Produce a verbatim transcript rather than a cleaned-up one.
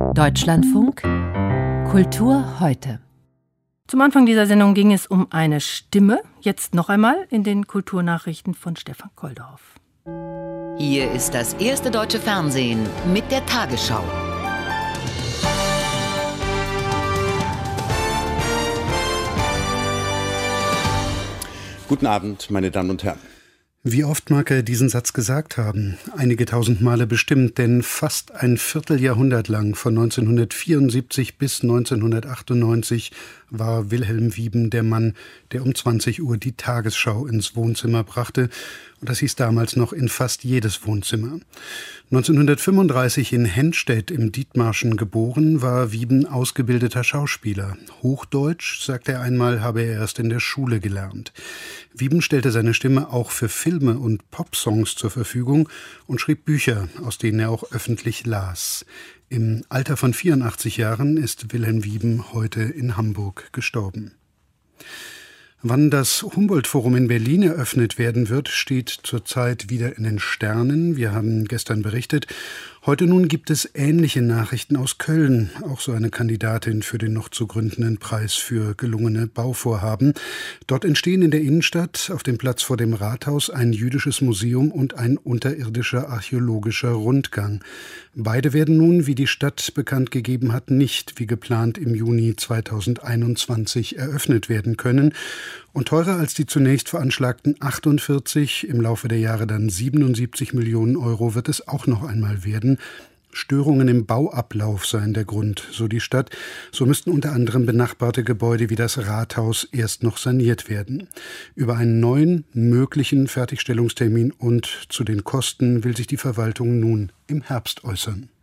Deutschlandfunk Kultur heute. Zum Anfang dieser Sendung ging es um eine Stimme. Jetzt noch einmal in den Kulturnachrichten von Stefan Koldorf. Hier ist das erste deutsche Fernsehen mit der Tagesschau. Guten Abend, meine Damen und Herren. Wie oft mag er diesen Satz gesagt haben? Einige tausend Male bestimmt, denn fast ein Vierteljahrhundert lang, von neunzehnhundertvierundsiebzig bis neunzehnhundertachtundneunzig, war Wilhelm Wieben der Mann, der um zwanzig Uhr die Tagesschau ins Wohnzimmer brachte. Und das hieß damals noch in fast jedes Wohnzimmer. neunzehnhundertfünfunddreißig in Hennstedt im Dithmarschen geboren, war Wieben ausgebildeter Schauspieler. Hochdeutsch, sagt er einmal, habe er erst in der Schule gelernt. Wieben stellte seine Stimme auch für Filme und Popsongs zur Verfügung und schrieb Bücher, aus denen er auch öffentlich las. Im Alter von vierundachtzig Jahren ist Wilhelm Wieben heute in Hamburg gestorben. Wann das Humboldt-Forum in Berlin eröffnet werden wird, steht zurzeit wieder in den Sternen. Wir haben gestern berichtet. Heute nun gibt es ähnliche Nachrichten aus Köln, auch so eine Kandidatin für den noch zu gründenden Preis für gelungene Bauvorhaben. Dort entstehen in der Innenstadt auf dem Platz vor dem Rathaus ein jüdisches Museum und ein unterirdischer archäologischer Rundgang. Beide werden nun, wie die Stadt bekannt gegeben hat, nicht wie geplant im Juni zweitausendeinundzwanzig eröffnet werden können. Und teurer als die zunächst veranschlagten achtundvierzig, im Laufe der Jahre dann siebenundsiebzig Millionen Euro wird es auch noch einmal werden. Störungen im Bauablauf seien der Grund, so die Stadt. So müssten unter anderem benachbarte Gebäude wie das Rathaus erst noch saniert werden. Über einen neuen möglichen Fertigstellungstermin und zu den Kosten will sich die Verwaltung nun im Herbst äußern.